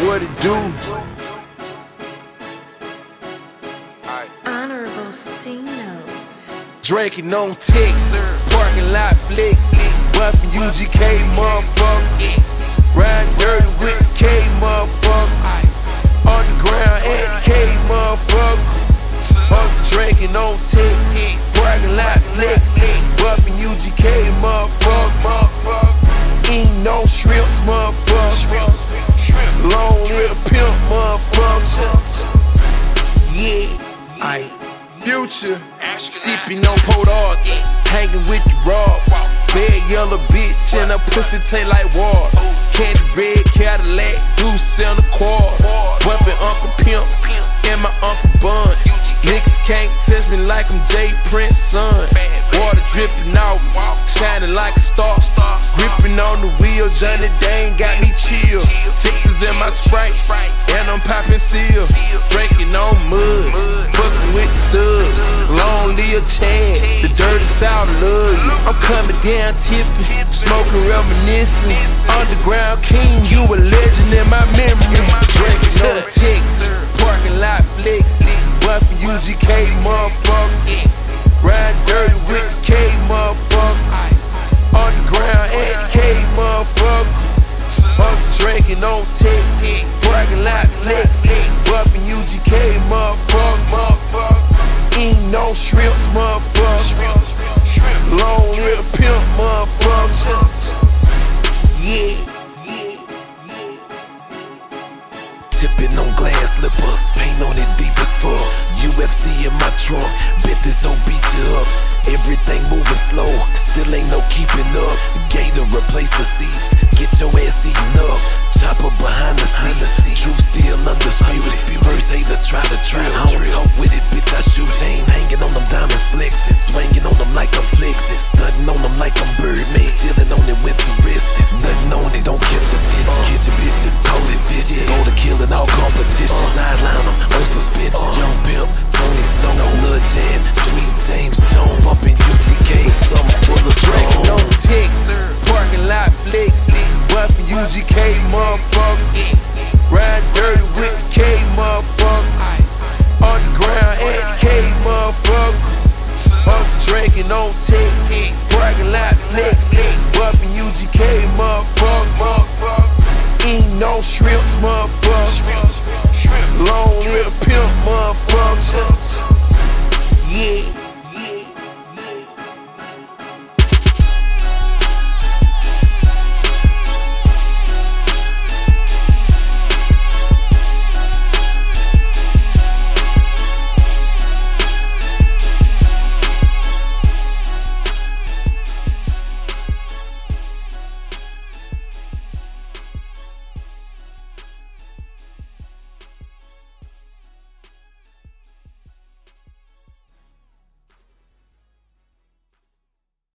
what it do? Honorable C note. Drinking on ticks, parking lot flicks, bumping UGK, motherfucker. Riding dirty with the K, motherfucker. Underground at the K, motherfucker. Drinking on ticks, parking lot flicks, bumping UGK, motherfucker. Eating no shrimps, motherfucker. Long little pimp, motherfucker. Yeah, Future, sipping on Port Arthur, hanging with the Rob. Bad yellow bitch and her pussy taste like water. Candy red Cadillac, deuce in the quad. Bumping Uncle Pimp and my Uncle Bun. Niggas can't test me like I'm Jay Prince's son. Water dripping out, shining like a star. Gripping on the wheel, Johnny Dane got me chill. Texas in my Sprite, and I'm popping seal. Drinking on mud, fucking with the thugs. Long live Chad, the dirty South love you. I'm coming down tipping, smoking reminiscing. Underground king, you a legend in my memory. Drinking on Texas, parking lot flicks, bumping UGK, motherfucker. Riding dirty with the K, motherfucker. Underground at the K, motherfucker. Drinking on Texas, parking lot flicks, bumping UGK, motherfucker. Eating no shrimps, motherfucker. Long little pimp, motherfucker. Yeah. Tipping on glass slippers, paint on it deep as fuck. UFC in my trunk, bet this hoe beat you up. Everything moving slow, still ain't no keeping up. Gator replace the seats, get your ass eaten up. Chopper behind the scenes, truth still undisputed. First hater try to trill, I don't talk with it, bitch I shoot. Chain hanging on them diamonds flexing, swinging on them like I'm flexing, stunting on them like I'm Birdman, sealing on it winter resting. Nothing on it, don't catch attention. Get your bitches, call it vision. Go to killing all competition, sideline them on suspension. Young Pimp, Tony Stone, Lil Jan, Sweet James Jones, bumping UGK, something full of Drinking on Texas, parking lot flicks, bumping UGK,